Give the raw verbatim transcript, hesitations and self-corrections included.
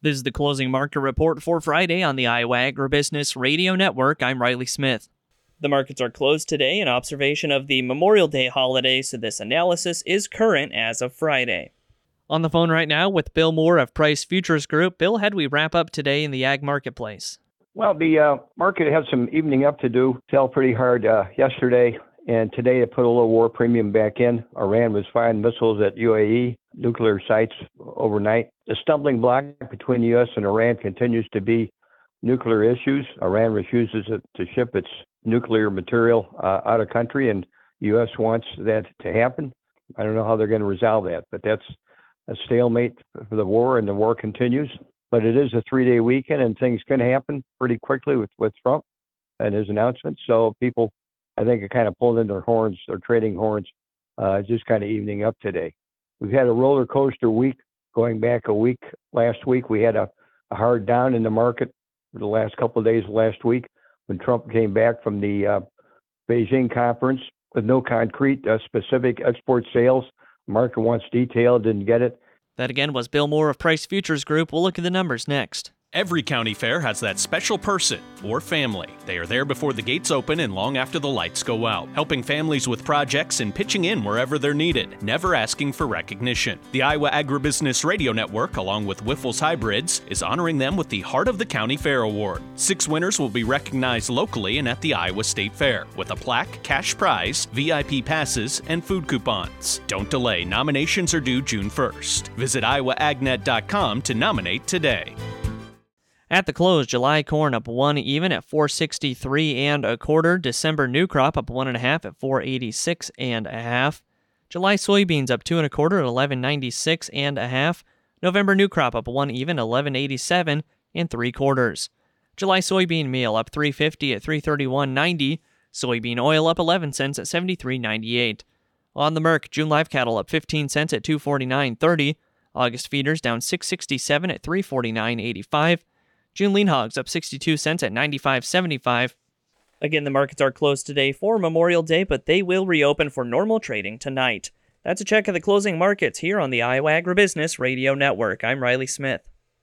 This is the closing market report for Friday on the Iowa Agribusiness Radio Network. I'm Riley Smith. The markets are closed today in observation of the Memorial Day holiday, so this analysis is current as of Friday. On the phone right now with Bill Moore of Price Futures Group. Bill, how do we wrap up today in the ag marketplace? Well, the uh, market had some evening up to do. Fell pretty hard uh, yesterday, and today it put a little war premium back in. Iran was firing missiles at U A E nuclear sites overnight. The stumbling block between the U S and Iran continues to be nuclear issues. Iran refuses to ship its nuclear material uh, out of country, and the U S wants that to happen. I don't know how they're going to resolve that, but that's a stalemate for the war, and the war continues. But it is a three-day weekend, and things can happen pretty quickly with, with Trump and his announcements. So people, I think, are kind of pulling in their horns, or trading horns, uh, just kind of evening up today. We've had a roller coaster week. Going back a week, last week, we had a, a hard down in the market for the last couple of days last week when Trump came back from the uh, Beijing conference with no concrete uh, specific export sales. The market wants detail, didn't get it. That again was Bill Moore of Price Futures Group. We'll look at the numbers next. Every county fair has that special person or family. They are there before the gates open and long after the lights go out, helping families with projects and pitching in wherever they're needed, never asking for recognition. The Iowa Agribusiness Radio Network, along with Wyffels Hybrids, is honoring them with the Heart of the County Fair Award. Six winners will be recognized locally and at the Iowa State Fair, with a plaque, cash prize, V I P passes, and food coupons. Don't delay. Nominations are due June first. Visit iowa ag net dot com to nominate today. At the close, July corn up one even at four sixty-three and a quarter. December new crop up one and a half at four eighty-six and a half. July soybeans up two and a quarter at eleven ninety-six and a half. November new crop up one even, eleven eighty-seven and three quarters. July soybean meal up three fifty at three thirty-one ninety. Soybean oil up eleven cents at seventy-three ninety-eight. On the Merc, June live cattle up fifteen cents at two forty-nine thirty. August feeders down six sixty-seven at three forty-nine eighty-five. June lean hogs up sixty-two cents at ninety-five seventy-five. Again, the markets are closed today for Memorial Day, but they will reopen for normal trading tonight. That's a check of the closing markets here on the Iowa Agribusiness Radio Network. I'm Riley Smith.